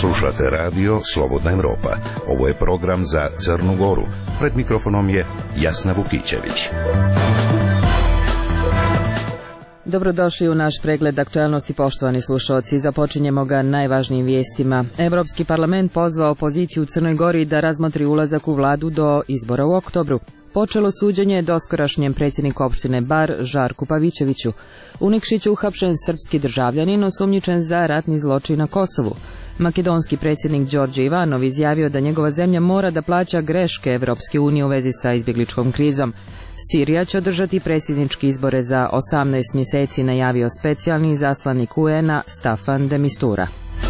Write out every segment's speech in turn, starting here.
Slušate radio Slobodna Evropa. Ovo je program za Crnu Goru. Pred mikrofonom je Jasna Vukićević. Dobrodošli u naš pregled aktualnosti, poštovani slušalci. Započinjemo ga najvažnijim vijestima. Evropski parlament pozvao opoziciju u Crnoj Gori da razmotri ulazak u vladu do izbora u oktobru. Počelo suđenje doskorašnjem predsjedniku opštine Bar Žarku Pavićeviću. U Nikšiću uhapšen srpski državljanin osumnjičen za ratni zločin na Kosovu. Makedonski predsjednik Đorđe Ivanov izjavio da njegova zemlja mora da plaća greške Evropske unije u vezi sa izbjegličkom krizom. Sirija će održati predsjedničke izbore za 18 mjeseci, najavio specijalni izaslanik UN-a Staffan de Mistura.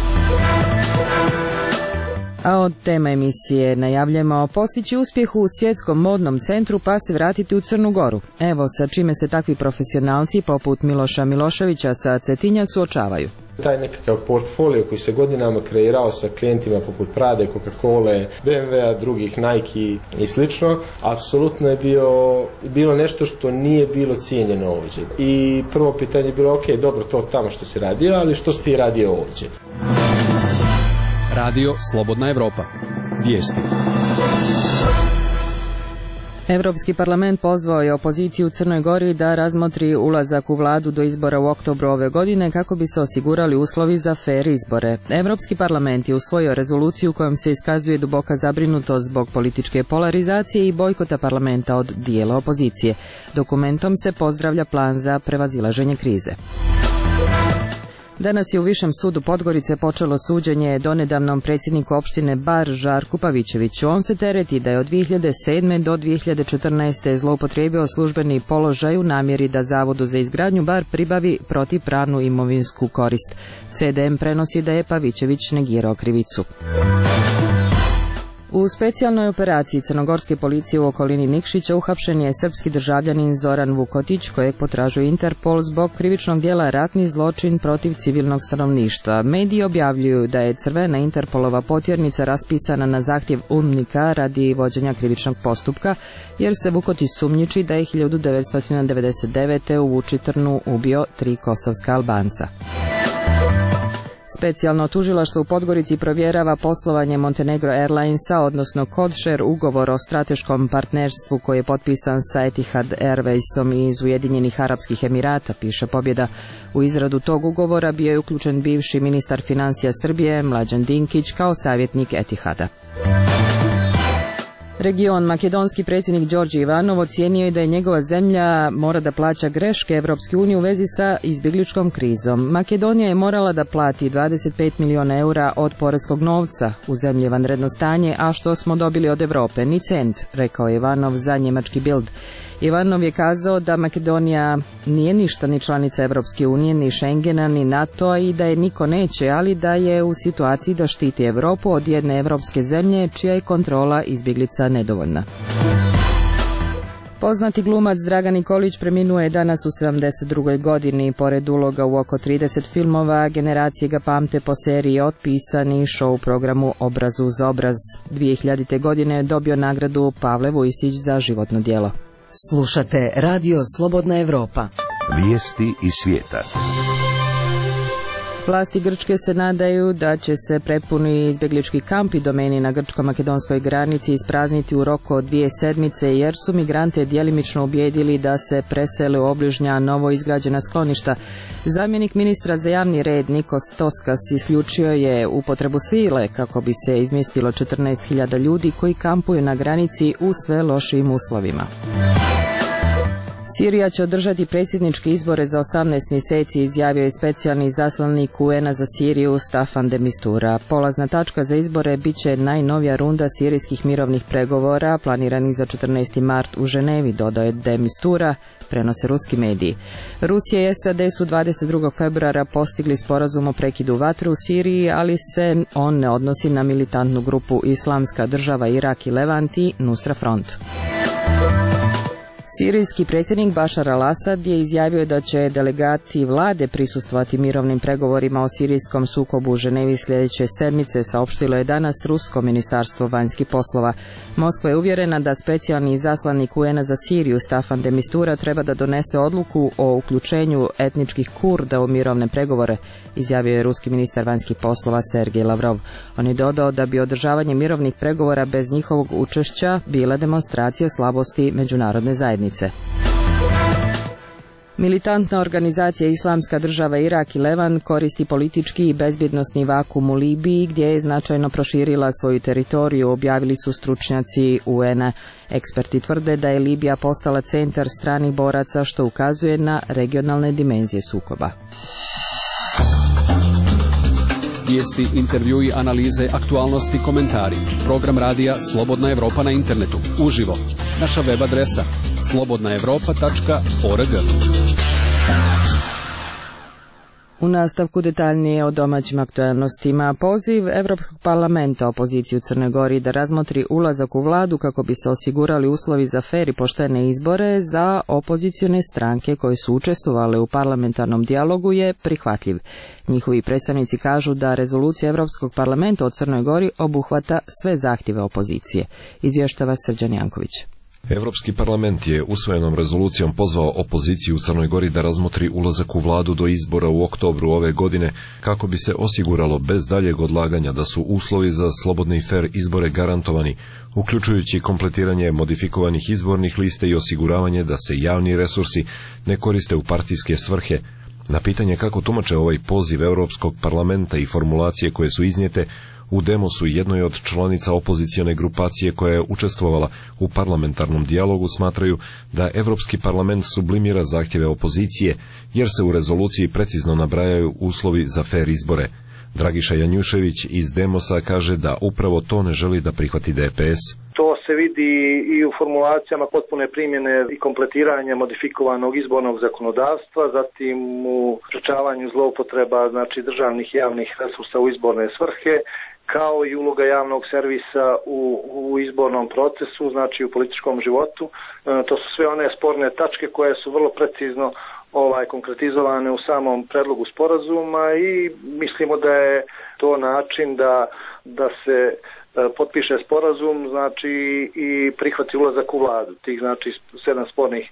A od tema emisije najavljamo postići uspjeh u svjetskom modnom centru pa se vratiti u Crnu Goru. Evo sa čime se takvi profesionalci poput Miloša Miloševića sa Cetinja suočavaju. Taj nekakav portfolio koji se godinama kreirao sa klijentima poput Prade, Coca-Cola, BMW-a, drugih Nike i slično, apsolutno je bilo nešto što nije bilo cijenjeno ovdje. I prvo pitanje je bilo, ok, dobro, to tamo što si radio, ali što si ti radio ovdje? Radio Slobodna Evropa. Vijesti. Evropski parlament pozvao je opoziciju u Crnoj Gori da razmotri ulazak u vladu do izbora u oktobru ove godine kako bi se osigurali uslovi za fer izbore. Evropski parlament je usvojio rezoluciju kojom se iskazuje duboka zabrinutost zbog političke polarizacije i bojkota parlamenta od dijela opozicije. Dokumentom se pozdravlja plan za prevazilaženje krize. Danas je u Višem sudu Podgorice počelo suđenje donedavnom predsjedniku opštine Bar Žarku Pavićeviću. On se tereti da je od 2007. do 2014. zloupotrijebio službeni položaj u namjeri da Zavodu za izgradnju Bar pribavi protivpravnu imovinsku korist. CDM prenosi da je Pavićević negirao krivicu. U specijalnoj operaciji crnogorske policije u okolini Nikšića uhapšen je srpski državljanin Zoran Vukotić, kojeg potražuje Interpol zbog krivičnog djela ratni zločin protiv civilnog stanovništva. Mediji objavljuju da je crvena Interpolova potjernica raspisana na zahtjev UNMIK-a radi vođenja krivičnog postupka, jer se Vukotić sumnjiči da je 1999. u Vučitrnu ubio 3 kosovska Albanca. Specijalno tužilaštvo u Podgorici provjerava poslovanje Montenegro Airlinesa, odnosno codeshare ugovor o strateškom partnerstvu koji je potpisan sa Etihad Airwaysom iz Ujedinjenih Arapskih Emirata, piše Pobjeda. U izradu tog ugovora bio je uključen bivši ministar financija Srbije Mlađan Dinkić kao savjetnik Etihada. Region makedonski predsjednik Đorđe Ivanov ocijenio je da je njegova zemlja mora da plaća greške Evropske unije u vezi sa izbjegličkom krizom. Makedonija je morala da plati 25 miliona eura od poreskog novca u zemlji vanredno stanje, a što smo dobili od Evrope, ni cent, rekao je Ivanov za njemački Bild. Ivanov je kazao da Makedonija nije ništa ni članica Evropske unije, ni Schengena, ni NATO i da je niko neće, ali da je u situaciji da štiti Evropu od jedne evropske zemlje čija je kontrola izbjeglica nedovoljna. Poznati glumac Dragan Nikolić preminuo je danas u 72. godini. Pored uloga u oko 30 filmova, generacije ga pamte po seriji Otpisani, show programu Obraz uz obraz. 2000. godine je dobio nagradu Pavle Vujsić za životno djelo. Slušate Radio Slobodna Evropa. Vijesti iz svijeta. Vlasti Grčke se nadaju da će se prepuni izbjeglički kampi domeni na grčko-makedonskoj granici isprazniti u roku od 2 sedmice, jer su migrante djelimično ubijedili da se presele u obližnja novo izgrađena skloništa. Zamjenik ministra za javni red Nikos Toskas isključio je upotrebu sile kako bi se izmjestilo 14.000 ljudi koji kampuju na granici u sve lošijim uslovima. Sirija će održati predsjedničke izbore za 18 mjeseci, izjavio je specijalni izaslanik UN-a za Siriju Staffan de Mistura. Polazna tačka za izbore bit će najnovija runda sirijskih mirovnih pregovora planiranih za 14. mart u Ženevi, dodao je de Mistura, prenose ruski mediji. Rusija i SAD su 22. februara postigli sporazum o prekidu vatre u Siriji, ali se on ne odnosi na militantnu grupu Islamska država Irak i Levant i Nusra Front. Sirijski predsjednik Bašar al-Asad je izjavio da će delegati vlade prisustvovati mirovnim pregovorima o sirijskom sukobu u Ženevi sljedeće sedmice, saopštilo je danas Rusko ministarstvo vanjskih poslova. Moskva je uvjerena da specijalni izaslanik UN-a za Siriju Staffan de Mistura treba da donese odluku o uključenju etničkih Kurda u mirovne pregovore, izjavio je ruski ministar vanjskih poslova Sergej Lavrov. On je dodao da bi održavanje mirovnih pregovora bez njihovog učešća bila demonstracija slabosti međunarodne zajednice. Militantna organizacija Islamska država Irak i Levan koristi politički i bezbjednosni vakum u Libiji gdje je značajno proširila svoju teritoriju, objavili su stručnjaci UN-a. Eksperti tvrde da je Libija postala centar stranih boraca, što ukazuje na regionalne dimenzije sukoba. Vijesti, intervjui, analize, aktualnosti, komentari. Program radija Slobodna Evropa na internetu. Uživo. Naša web adresa slobodnaevropa.org. U nastavku detaljnije o domaćim aktualnostima. Poziv Evropskog parlamenta opoziciju Crnoj Gori da razmotri ulazak u vladu kako bi se osigurali uslovi za fer i poštene izbore za opozicione stranke koje su učestvovale u parlamentarnom dijalogu je prihvatljiv. Njihovi predstavnici kažu da rezolucija Evropskog parlamenta o Crnoj Gori obuhvata sve zahtjeve opozicije. Izvještava Srđan Janković. Evropski parlament je usvojenom rezolucijom pozvao opoziciju u Crnoj Gori da razmotri ulazak u vladu do izbora u oktobru ove godine kako bi se osiguralo bez daljeg odlaganja da su uslovi za slobodne i fer izbore garantovani, uključujući kompletiranje modifikovanih izbornih liste i osiguravanje da se javni resursi ne koriste u partijske svrhe. Na pitanje kako tumače ovaj poziv Europskog parlamenta i formulacije koje su iznijete, u Demosu, jednoj od članica opozicione grupacije koja je učestvovala u parlamentarnom dijalogu, smatraju da Evropski parlament sublimira zahtjeve opozicije, jer se u rezoluciji precizno nabrajaju uslovi za fer izbore. Dragiša Janjušević iz Demosa kaže da upravo to ne želi da prihvati DPS. To se vidi i u formulacijama potpune primjene i kompletiranja modifikovanog izbornog zakonodavstva, zatim u sprečavanju zloupotreba, znači državnih javnih resursa u izborne svrhe, kao i uloga javnog servisa u izbornom procesu, znači u političkom životu. To su sve one sporne tačke koje su vrlo precizno konkretizovane u samom predlogu sporazuma i mislimo da je to način da se potpiše sporazum, znači i prihvati ulazak u vladu. Tih znači 7 spornih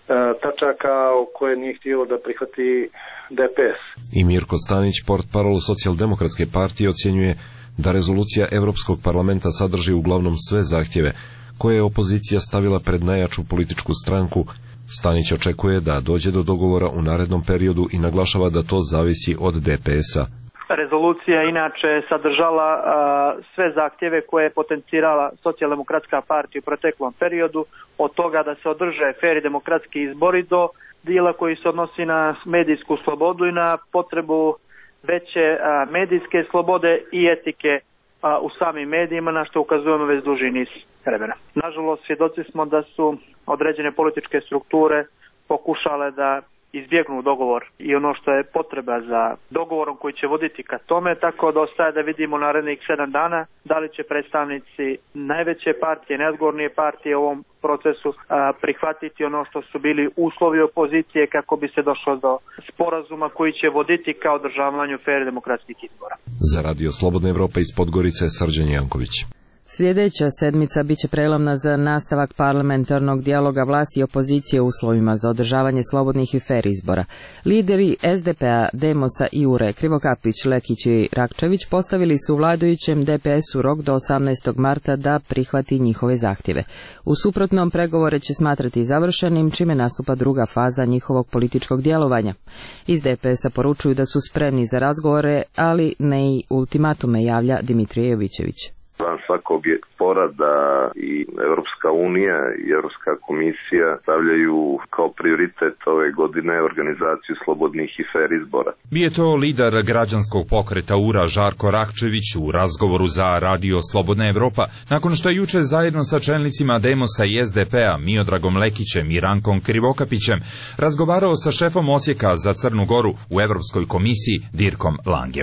tačaka koje nije htio da prihvati DPS. I Mirko Stanić, portparol Socijaldemokratske partije, ocjenjuje da rezolucija Europskog parlamenta sadrži uglavnom sve zahtjeve koje je opozicija stavila pred najjaču političku stranku. Stanić očekuje da dođe do dogovora u narednom periodu i naglašava da to zavisi od DPS-a. Rezolucija inače sadržala sve zahtjeve koje je potencirala Socijaldemokratska partija u proteklom periodu, od toga da se održe fer i demokratski izbori do dijela koji se odnosi na medijsku slobodu i na potrebu veće medijske slobode i etike u samim medijima, na što ukazujemo već duži niz vremena. Nažalost, svjedoci smo da su određene političke strukture pokušale da izbjegnu dogovor i ono što je potreba za dogovorom koji će voditi ka tome, tako da ostaje da vidimo narednih 7 dana da li će predstavnici najveće partije, najodgovornije partije u ovom procesu prihvatiti ono što su bili uslovi opozicije kako bi se došlo do sporazuma koji će voditi ka održavanju fer demokratskih izbora. Za Radio Slobodna Evropa iz Podgorice, Srđan Janković. Sljedeća sedmica biće prelomna za nastavak parlamentarnog dijaloga vlasti i opozicije u uslovima za održavanje slobodnih i fer izbora. Lideri SDP-a, Demosa i URE, Krivokapić, Lekić i Rakčević postavili su vladajućem DPS-u rok do 18. marta da prihvati njihove zahtjeve. U suprotnom, pregovore će smatrati završenim, čime nastupa druga faza njihovog političkog djelovanja. Iz DPS-a poručuju da su spremni za razgovore, ali ne i ultimatume, javlja Dimitrije Jovićević. Van svakog je spora da i Europska unija i Europska komisija stavljaju kao prioritet ove godine organizaciju slobodnih i fer izbora. Bio je to lider građanskog pokreta URA Žarko Rakčević u razgovoru za Radio Slobodna Evropa, nakon što je juče zajedno sa čelnicima Demosa i SDP-a Miodragom Lekićem i Rankom Krivokapićem razgovarao sa šefom odsjeka za Crnu Goru u Europskoj komisiji Dirkom Langeom.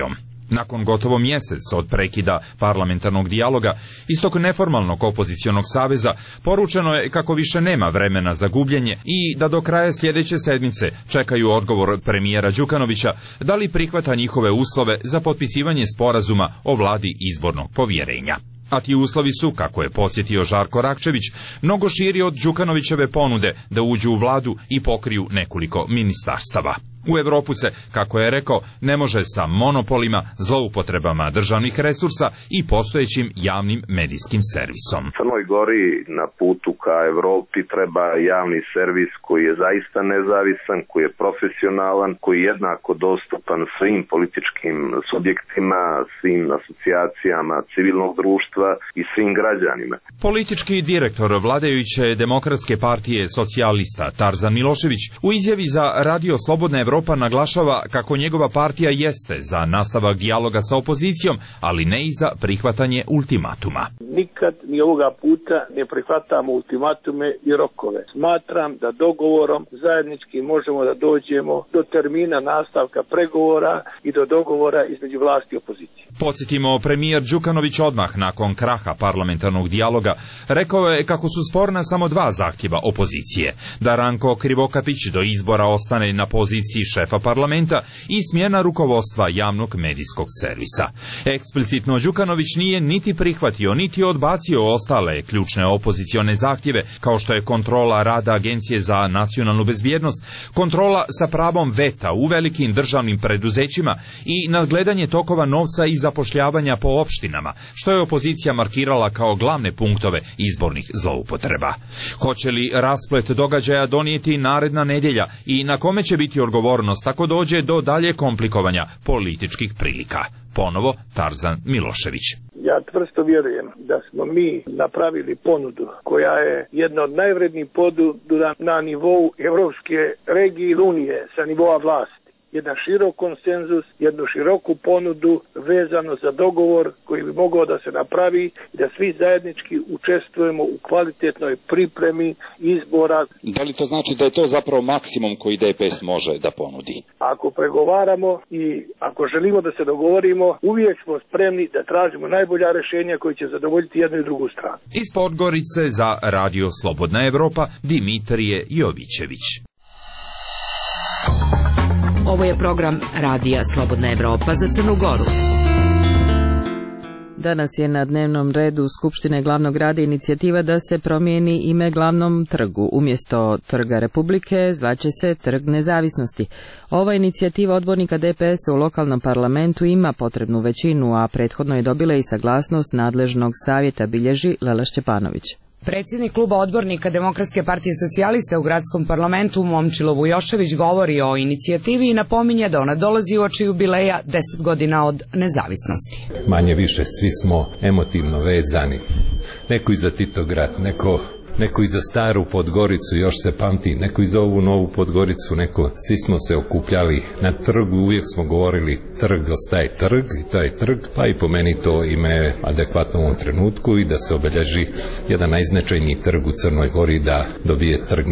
Nakon gotovo mjesec od prekida parlamentarnog dijaloga iz tog neformalnog opozicionog saveza poručeno je kako više nema vremena za gubljenje i da do kraja sljedeće sedmice čekaju odgovor premijera Đukanovića da li prihvata njihove uslove za potpisivanje sporazuma o vladi izbornog povjerenja. A ti uslovi su, kako je podsjetio Žarko Rakčević, mnogo širi od Đukanovićeve ponude da uđu u vladu i pokriju nekoliko ministarstava. U Europu se, kako je rekao, ne može sa monopolima, zloupotrebama državnih resursa i postojećim javnim medijskim servisom. Crnoj Gori na putu ka Evropi treba javni servis koji je zaista nezavisan, koji je profesionalan, koji je jednako dostupan svim političkim subjektima, svim asocijacijama civilnog društva i svim građanima. Politički direktor vladajuće Demokratske partije socijalista Tarzan Milošević u izjavi za Radio Slobodna Evropa naglašava kako njegova partija jeste za nastavak dijaloga sa opozicijom, ali ne i za prihvatanje ultimatuma. Nikad ni ovoga puta ne prihvatamo ultimatume i rokove. Smatram da dogovorom zajednički možemo da dođemo do termina nastavka pregovora i do dogovora između vlasti i opozicije. Podsjetimo, premijer Đukanović odmah nakon kraha parlamentarnog dijaloga rekao je kako su sporna samo dva zahtjeva opozicije, da Ranko Krivokapić do izbora ostane na poziciji šefa parlamenta i smjena rukovodstva javnog medijskog servisa. Eksplicitno Đukanović nije niti prihvatio niti odbacio ostale ključne opozicione zahtjeve, kao što je kontrola rada Agencije za nacionalnu bezbjednost, kontrola sa pravom veta u velikim državnim preduzećima i nadgledanje tokova novca i zapošljavanja po opštinama, što je opozicija markirala kao glavne punktove izbornih zloupotreba. Hoće li rasplet događaja donijeti naredna nedjelja i na kome će biti odgovornost ako dođe do dalje komplikovanja političkih prilika? Ponovo Tarzan Milošević. Ja čvrsto vjerujem da smo mi napravili ponudu koja je jedna od najvrednijih ponuda na nivou Evropske regije i Unije sa nivoa vlasti. Jedan širok konsenzus, jednu široku ponudu vezano za dogovor koji bi mogao da se napravi i da svi zajednički učestvujemo u kvalitetnoj pripremi izbora. Da li to znači da je to zapravo maksimum koji DPS može da ponudi? Ako pregovaramo i ako želimo da se dogovorimo, uvijek smo spremni da tražimo najbolja rješenja koji će zadovoljiti jednu i drugu stranu. Iz Podgorice za Radio Slobodna Evropa, Dimitrije Jovićević. Ovo je program Radija Slobodna Evropa za Crnu Goru. Danas je na dnevnom redu Skupštine glavnog grada inicijativa da se promijeni ime glavnom trgu. Umjesto Trga Republike zvaće se Trg nezavisnosti. Ova inicijativa odbornika DPS u lokalnom parlamentu ima potrebnu većinu, a prethodno je dobila i saglasnost nadležnog savjeta, bilježi Lela Šćepanović. Predsjednik kluba odbornika Demokratske partije socijalista u gradskom parlamentu Momčilo Vujošević govori o inicijativi i napominje da ona dolazi uoči jubileja 10 godina od nezavisnosti. Manje više svi smo emotivno vezani. Neko i za Titograd, neko i za staru Podgoricu, još se pamti, neko i za ovu novu Podgoricu, svi smo se okupljali na trgu, uvijek smo govorili trg ostaje trg i taj trg, pa i po meni to ime je adekvatno u ovom trenutku i da se obilježi jedan najznačajniji trg u Crnoj Gori da dobije trg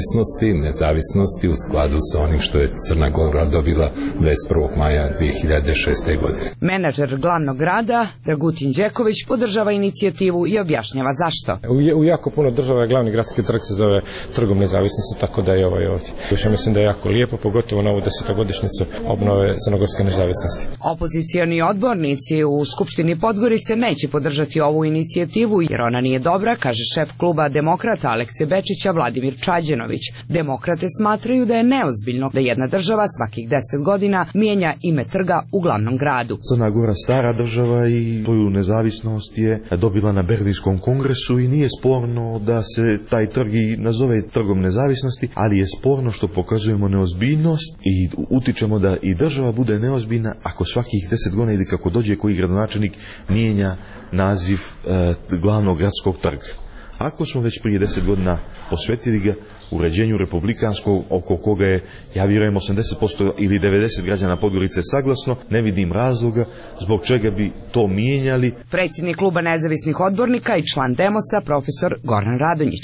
nezavisnosti u skladu sa onim što je Crna Gora dobila 21. maja 2006. godine. Menadžer glavnog grada, Dragutin Đeković, podržava inicijativu i objašnjava zašto. U jako puno država je glavni gradski trg se zove Trgom nezavisnosti, tako da je ovaj ovdje. Još ja mislim da je jako lijepo, pogotovo na ovu 10-godišnjicu obnove crnogorske nezavisnosti. Opozicioni odbornici u Skupštini Podgorice neće podržati ovu inicijativu jer ona nije dobra, kaže šef kluba Demokrata Alekse Bečića Vladimir Čađenović. Demokrate smatraju da je neozbiljno da jedna država svakih 10 godina mijenja ime trga u glavnom gradu. Crna Gora stara država i svoju nezavisnost je dobila na Berlinskom kongresu i nije sporno da se taj trg i nazove Trgom nezavisnosti, ali je sporno što pokazujemo neozbiljnost i utičemo da i država bude neozbiljna ako svakih 10 godina ili kako dođe koji gradonačelnik mijenja naziv glavnog gradskog trga. Ako smo već prije 10 godina posvetili ga uređenju republikanskog, oko koga je, ja vjerujem, 80% ili 90 građana Podgorice saglasno, ne vidim razloga zbog čega bi to mijenjali. Predsjednik kluba nezavisnih odbornika i član Demosa, profesor Goran Radonjić.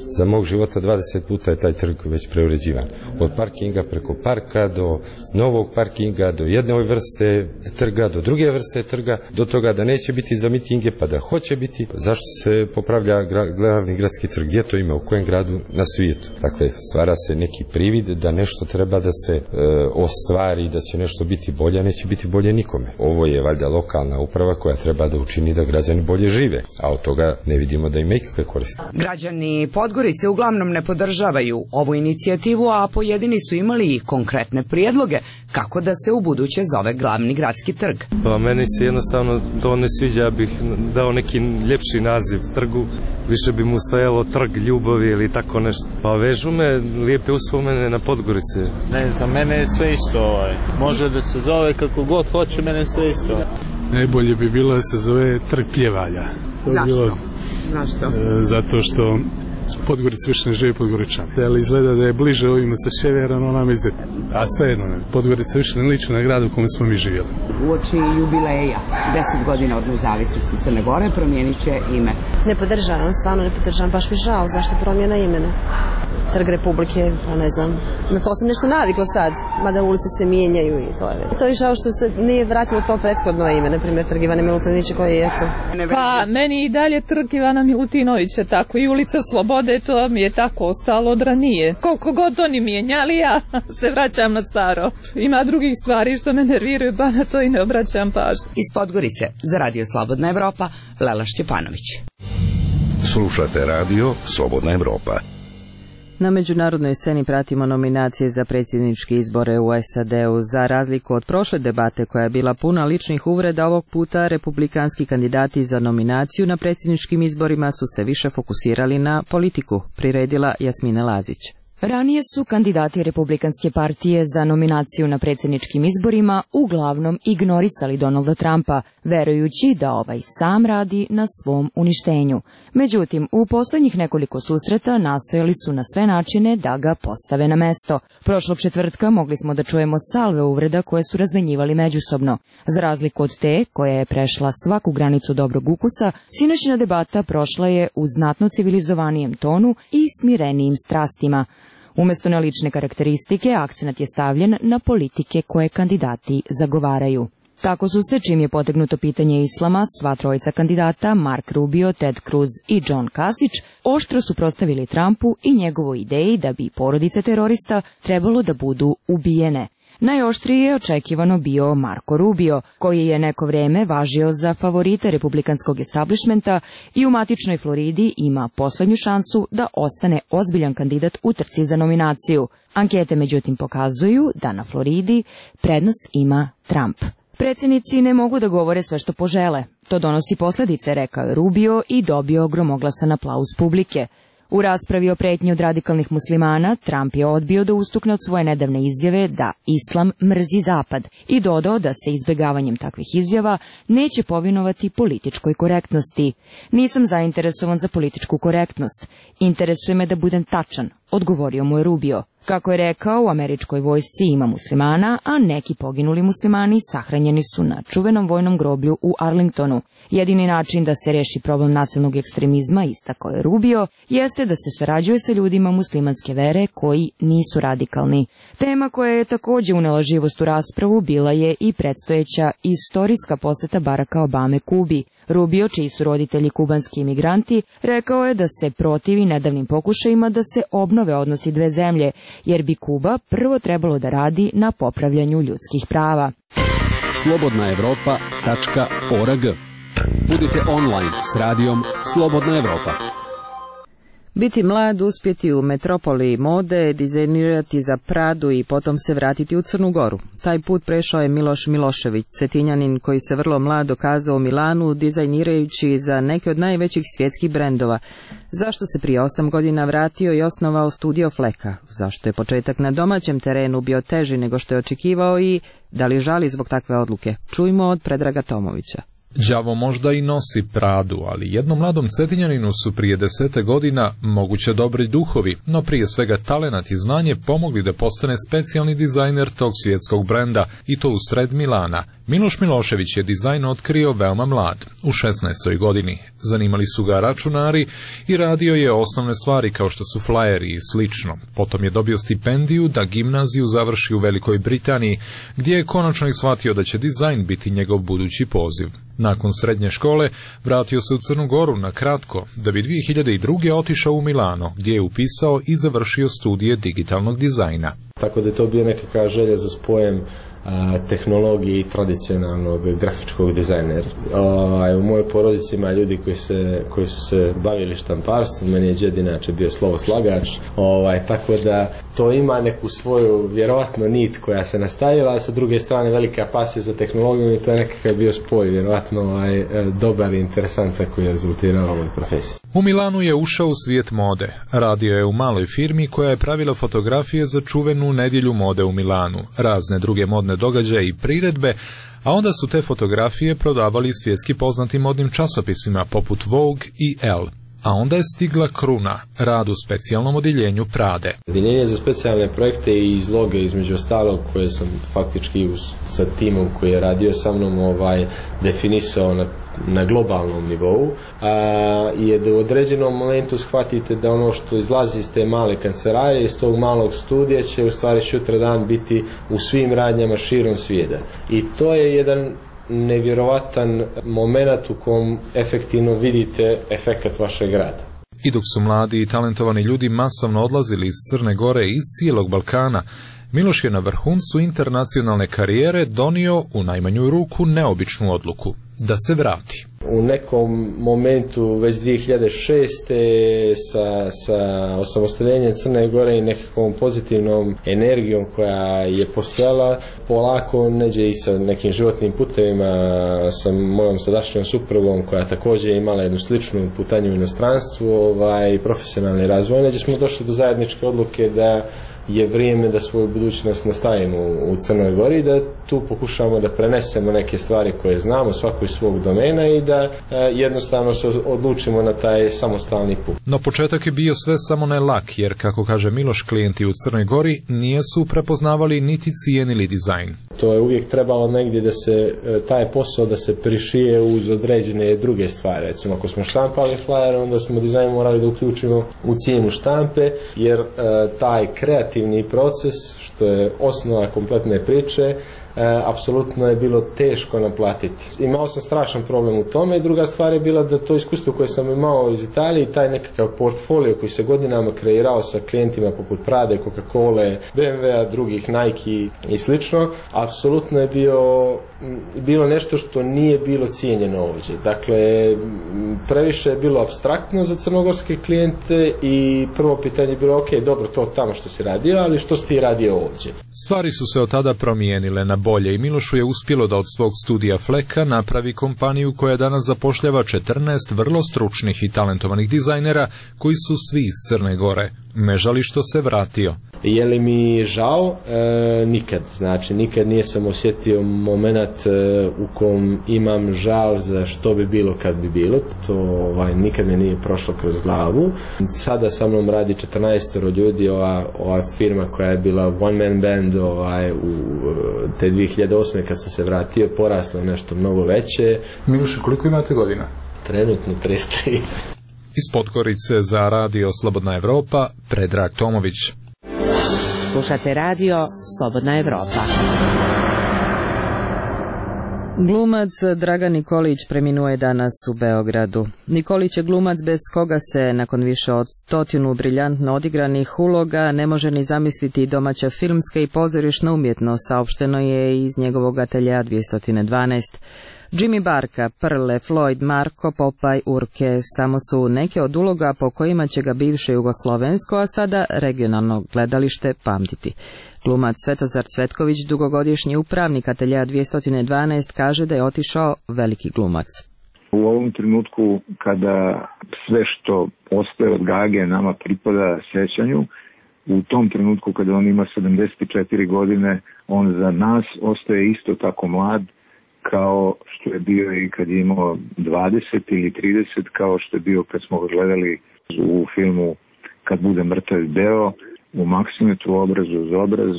Za mog života 20 puta je taj trg već preuređivan. Od parkinga preko parka do novog parkinga, do jedne vrste trga, do druge vrste trga, do toga da neće biti za mitinge, pa da hoće biti. Zašto se popravlja glavni gradski trg? Gdje to ima? U kojem gradu na svijetu? Dakle, stvara se neki privid da nešto treba da se ostvari, da će nešto biti bolje, a neće biti bolje nikome. Ovo je valjda lokalna uprava koja treba da učini da građani bolje žive, a od toga ne vidimo da ima ikakve koristi. Građani Podgorice uglavnom ne podržavaju ovu inicijativu, a pojedini su imali i konkretne prijedloge kako da se u buduće zove glavni gradski trg. Pa meni se jednostavno to ne sviđa, ja bih dao neki ljepši naziv trgu, više bi mu stajalo trg ljubavi ili tako nešto. Pa vežu me lijepe uspomene na Podgorice. Ne, za mene je sve isto. Može da se zove kako god hoće, mene je sve isto. Najbolje bi bilo da se zove trg pljevalja. Zašto? Zato što Podgorica više ne živi Podgoričani. Ali izgleda da je bliže ovima sa sjevera, no nam izgleda. A svejedno, Podgorica više ne liči na grad u kome smo mi živjeli. Uoči jubileja, 10 godina od nezavisnosti Crne Gore, promijenit će ime. Ne podržavam, stvarno ne podržavam, baš mi žao zašto promjena imena. Trg Republike, pa ne znam. Na to sam nešto navikla sad, mada ulice se mijenjaju i to je. To je žao što se nije vratilo to prethodno ime, na primjer trg Ivana Milutinovića koji je eto. Pa meni i dalje trg Ivana Milutinovića tako i ulica Slobode, to mi je tako ostalo od ranije. Koliko god oni mijenjali, ja se vraćam na staro. Ima drugih stvari što me nerviraju, pa na to i ne obraćam pažnju. Iz Podgorice za Radio Slobodna Evropa, Lela Šćepanović. Slušate radio Slobodna Evropa. Na međunarodnoj sceni pratimo nominacije za predsjedničke izbore u SAD-u. Za razliku od prošle debate koja je bila puna ličnih uvreda, ovog puta republikanski kandidati za nominaciju na predsjedničkim izborima su se više fokusirali na politiku, priredila Jasmina Lazić. Ranije su kandidati Republikanske partije za nominaciju na predsjedničkim izborima uglavnom ignorisali Donalda Trumpa, verujući da ovaj sam radi na svom uništenju. Međutim, u posljednjih nekoliko susreta nastojali su na sve načine da ga postave na mesto. Prošlog četvrtka mogli smo da čujemo salve uvreda koje su razmenjivali međusobno. Za razliku od te, koja je prešla svaku granicu dobrog ukusa, sinoćna debata prošla je u znatno civilizovanijem tonu i smirenijim strastima. Umjesto na lične karakteristike, akcenat je stavljen na politike koje kandidati zagovaraju. Tako su se, čim je potegnuto pitanje islama, sva trojica kandidata, Mark Rubio, Ted Cruz i John Kasich, oštro suprotstavili Trumpu i njegovoj ideji da bi porodice terorista trebalo da budu ubijene. Najoštriji je očekivano bio Marco Rubio, koji je neko vrijeme važio za favorite republikanskog establishmenta i u matičnoj Floridi ima posljednju šansu da ostane ozbiljan kandidat u trci za nominaciju. Ankete međutim pokazuju da na Floridi prednost ima Trump. Predsjednici ne mogu da govore sve što požele. To donosi posljedice, rekao je Rubio i dobio gromoglasan aplauz publike. U raspravi o pretnji od radikalnih muslimana, Trump je odbio da ustukne od svoje nedavne izjave da islam mrzi zapad i dodao da se izbjegavanjem takvih izjava neće povinovati političkoj korektnosti. Nisam zainteresovan za političku korektnost. Interesuje me da budem tačan, odgovorio mu je Rubio. Kako je rekao, u američkoj vojsci ima muslimana, a neki poginuli muslimani sahranjeni su na čuvenom vojnom groblju u Arlingtonu. Jedini način da se reši problem nasilnog ekstremizma, istakao je Rubio, jeste da se sarađuje sa ljudima muslimanske vere koji nisu radikalni. Tema koja je također unela živost u raspravu bila je i predstojeća istorijska posjeta Baracka Obame Kubi. Rubio, čiji su roditelji kubanski imigranti, rekao je da se protivi nedavnim pokušajima da se obnove odnosi dve zemlje, jer bi Kuba prvo trebalo da radi na popravljanju ljudskih prava. slobodnaevropa.org. Budite online s radijom Slobodna Evropa. Biti mlad, uspjeti u metropoli mode, dizajnirati za Pradu i potom se vratiti u Crnu Goru. Taj put prešao je Miloš Milošević, Cetinjanin koji se vrlo mlad dokazao u Milanu dizajnirajući za neke od najvećih svjetskih brendova. Zašto se prije 8 godina vratio i osnovao studio Fleka? Zašto je početak na domaćem terenu bio teži nego što je očekivao i da li žali zbog takve odluke? Čujmo od Predraga Tomovića. Đavo možda i nosi Pradu, ali jednom mladom Cetinjaninu su prije 10 godina moguće dobri duhovi, no prije svega talenat i znanje pomogli da postane specijalni dizajner tog svjetskog brenda, i to u sred Milana. Miloš Milošević je dizajn otkrio veoma mlad, u 16. godini. Zanimali su ga računari i radio je osnovne stvari kao što su flajeri i slično. Potom je dobio stipendiju da gimnaziju završi u Velikoj Britaniji, gdje je konačno i shvatio da će dizajn biti njegov budući poziv. Nakon srednje škole vratio se u Crnu Goru na kratko, da bi 2002. otišao u Milano, gdje je upisao i završio studije digitalnog dizajna. Tako da je to bio nekakva želja za spojem tehnologije i tradicionalnog grafičkog dizajnera. U mojoj porodici ima ljudi koji su se bavili štamparstvom, meni je djed inače bio slovoslagač, tako da to ima neku svoju vjerovatno nit koja se nastavila, a sa druge strane velika pasija za tehnologiju i to je nekakav bio spoj, vjerovatno dobar i interesantan koji je rezultirao ovoj profesiji. U Milanu je ušao u svijet mode. Radio je u maloj firmi koja je pravila fotografije za čuvenu nedjelju mode u Milanu, razne druge modne događaje i priredbe, a onda su te fotografije prodavali svjetski poznatim modnim časopisima poput Vogue i Elle. A onda je stigla kruna, rad u specijalnom odjeljenju Prade. Odjeljenje za specijalne projekte i izloge, između ostalog, koje sam faktički sa timom koji je radio sa mnom definisao na globalnom nivou, je da u određenom momentu shvatite da ono što izlazi iz te male kancelaje, iz tog malog studija, će u stvari sutra dan biti u svim radnjama širom svijeta. I to je jedan nevjerovatan moment u kom efektivno vidite efekat vašeg rada. I dok su mladi i talentovani ljudi masovno odlazili iz Crne Gore i iz cijelog Balkana, Miloš je na vrhuncu internacionalne karijere donio u najmanju ruku neobičnu odluku, da se vrati. U nekom momentu, već 2006. sa osamostaljenjem Crne Gore i nekakvom pozitivnom energijom koja je postojala, polako neđe i sa nekim životnim putevima, sa mojom sadašnjom suprugom koja također imala jednu sličnu putanju u inostranstvu i profesionalni razvoj, neđe smo došli do zajedničke odluke da je vrijeme da svoju budućnost nastavimo u Crnoj Gori i da tu pokušamo da prenesemo neke stvari koje znamo, svako iz svog domena i da jednostavno se odlučimo na taj samostalni put. No početak je bio sve samo ne lak, jer kako kaže Miloš, klijenti u Crnoj Gori nisu prepoznavali niti cijenili dizajn. To je uvijek trebalo negdje da se taj posao da se prišije uz određene druge stvari. Recimo ako smo štampali flyer, onda smo dizajn morali da uključimo u cijenu štampe, jer taj kreativni proces, što je osnova kompletne priče, apsolutno je bilo teško naplatiti. Imao sam strašan problem u tome i druga stvar je bila da to iskustvo koje sam imao iz Italije, taj nekakav portfolio koji se godinama kreirao sa klijentima poput Prade, Coca-Cola, BMW-a, drugih Nike i slično, apsolutno je bilo nešto što nije bilo cijenjeno ovdje. Dakle, previše je bilo apstraktno za crnogorske klijente i prvo pitanje je bilo, ok, dobro, to tamo što si radio, ali što si ti radio ovdje? Stvari su se od tada promijenile na bolje i Milošu je uspjelo da od svog studija Fleka napravi kompaniju koja danas zapošljava 14 vrlo stručnih i talentovanih dizajnera koji su svi iz Crne Gore. Me žali što se vratio. Je li mi žao? Nikad. Znači, nikad nisam osjetio moment u kom imam žal za što bi bilo kad bi bilo. To nikad me nije prošlo kroz glavu. Sada sa mnom radi 14 ljudi. Ova firma koja je bila one man band u te 2008. kad sam se vratio, porasla nešto mnogo veće. Miloše, koliko imate godina? Trenutno 33. Iz Podgorice za radio Slobodna Evropa, Predrag Tomović. Slušate radio Slobodna Evropa. Glumac Dragan Nikolić preminuo je danas u Beogradu. Nikolić je glumac bez koga se, nakon više od 100 briljantno odigranih uloga, ne može ni zamisliti domaća filmska i pozorišna umjetnost, saopšteno je iz njegovog ateljea 212. Jimmy Barka, Prle, Floyd, Marko, Popaj, Urke, samo su neke od uloga po kojima će ga bivše jugoslovensko, a sada regionalno gledalište pamtiti. Glumac Svetozar Cvetković, dugogodišnji upravnik ateljea 212, kaže da je otišao veliki glumac. U ovom trenutku kada sve što ostaje od Gage nama pripada sećanju, u tom trenutku kada on ima 74 godine, on za nas ostaje isto tako mlad kao što je bio i kad je imao 20 ili 30, kao što je bio kad smo ga gledali u filmu Kad bude mrtav deo, u Maksimetu obraz uz obraz.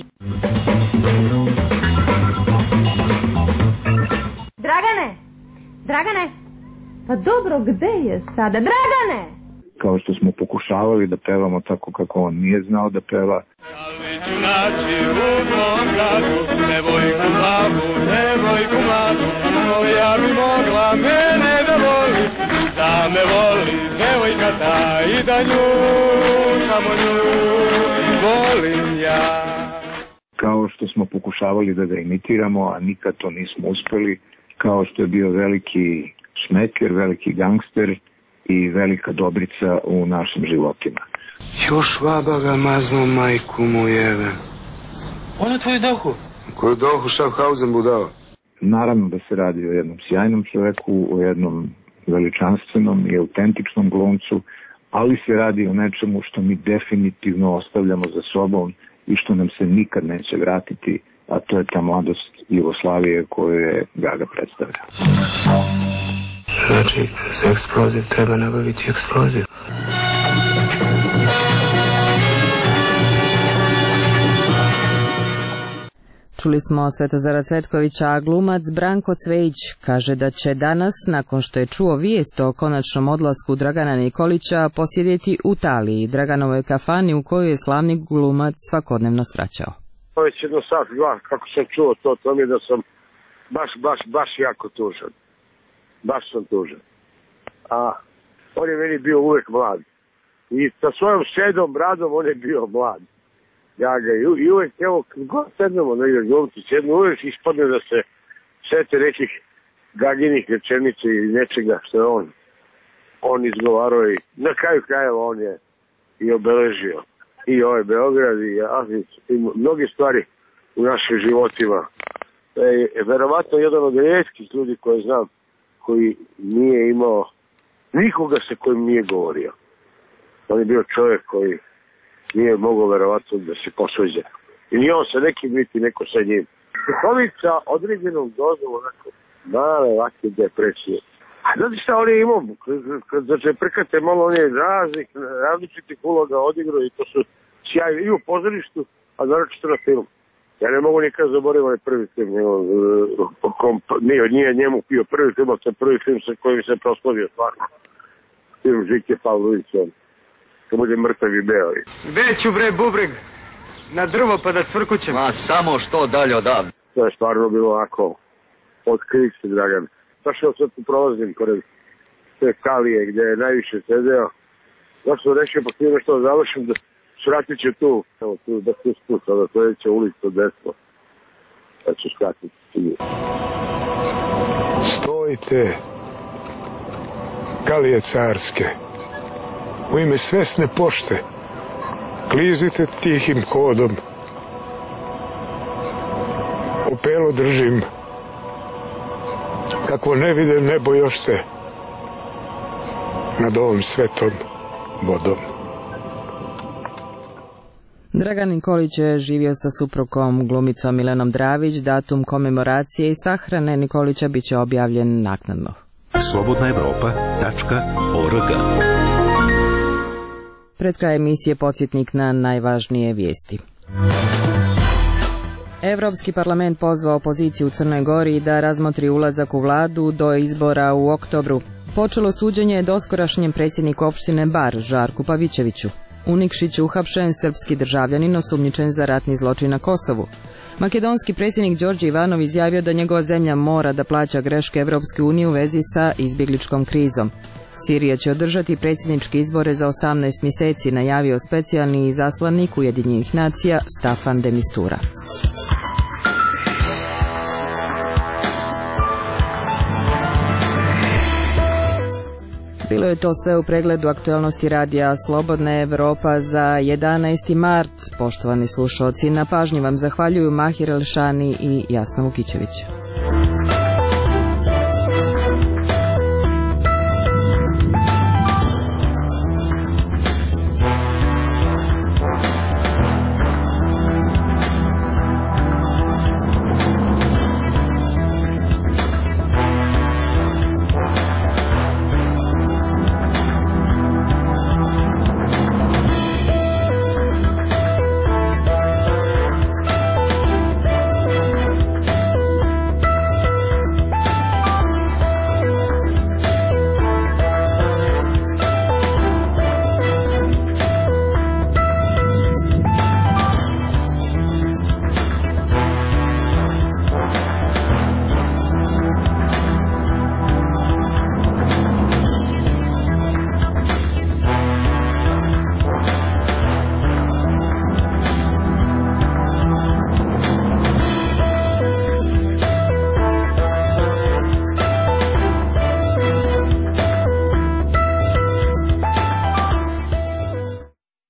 Dragane, pa dobro, gde je sada? Dragane! Kao što smo pokušavali da pevamo tako kako on nije znao da peva. Devojku mladu, koja bi mogla mene da me voli, devojka ta i da nju, samo nju volim ja. Kao što smo pokušavali da ga imitiramo, a nikad to nismo uspeli, kao što je bio veliki šmeker, veliki gangster i velika dobrica u našim životima. Još vaba ga mazno majku mu jeve. On je tvoj dohu? Koju dohu Schaffhausen budao? Naravno da se radi o jednom sjajnom čoveku, o jednom veličanstvenom i autentičnom glumcu, ali se radi o nečemu što mi definitivno ostavljamo za sobom i što nam se nikad neće vratiti, a to je ta mladost Jugoslavije koju je Gaga predstavlja. Znači, za eksploziv treba nabaviti eksploziv. Čuli smo Svetozara Cvetkovića, a glumac Branko Cvejić kaže da će danas, nakon što je čuo vijest o konačnom odlasku Dragana Nikolića, posjediti u Italiji, Draganovoj kafani u kojoj je slavni glumac svakodnevno svraćao. Već jedno sat, dva, kako sam čuo to mi je da sam baš jako tužan. Baš sam tužan. A on je meni bio uvek mlad. I sa svojom šedom, bradom, on je bio mlad. Ja ga i uvek, evo, kad god sednemo negdje glumci, uvek ispadne da se sete nekih gaginih rečenica i nečega što je on izgovarao i na kraju krajeva on je i obeležio i ovaj Beograd i mnoge stvari u našim životima. Je verovatno jedan od rijetkih ljudi koje znam koji nije imao nikoga sa kojim nije govorio. On je bio čovjek koji nije mogao verovatno da se posveđa. I nije on sa nekim niti neko sa njim. Čovjek sa određenom dozom onako male lake depresije. A znate šta on je imao? Kad začeprkate malo on je različitih uloga odigrao i to su sjajni i u pozorištu, a naročito na film. Ja ne mogu nikad zaboraviti onaj prvi film. Nije njemu bio prvi film, ali to je prvi film sa kojim se proslavio stvarno. Film Žike Pavlovića. Kad bude mrtav i beo. Gde ću bre bubreg? Na drvo pa da cvrkućem. Ma samo što dalje odavde. To je stvarno bilo ovako otkrit se, Dragan. Zašto sad tu prolazim pored te kalije gdje je najviše sedeo. Zašto sam rešio pa prije nešto završim da svratit ću tu. Evo tu da tu sput, sada sljedeća ulica desno. Da ću skratiti. Stojite, kalije carske. U ime svesne pošte, klizite tihim hodom. Opelo držim, kako ne vide nebo još te, nad ovom svetom vodom. Dragan Nikolić je živio sa suprugom glumicom Milenom Dravić. Datum komemoracije i sahrane Nikolića bit će objavljen naknadno. slobodnaevropa.org. Pred kraj emisije podsjetnik na najvažnije vijesti. Evropski parlament pozvao opoziciju u Crnoj Gori da razmotri ulazak u vladu do izbora u oktobru. Počelo suđenje doskorašnjem predsjedniku opštine Bar, Žarku Pavićeviću. U Nikšiću uhapšen srpski državljanin osumnjičen za ratni zločin na Kosovu. Makedonski predsjednik Đorđe Ivanov izjavio da njegova zemlja mora da plaća greške Evropske unije u vezi sa izbjegličkom krizom. Sirija će održati predsjedničke izbore za 18 mjeseci, najavio specijalni izaslanik Ujedinjenih nacija Staffan de Mistura. Bilo je to sve u pregledu aktualnosti radija Slobodna Evropa za 11. mart. Poštovani slušalci, na pažnji vam zahvaljuju Mahir Elšani i Jasna Vukićević.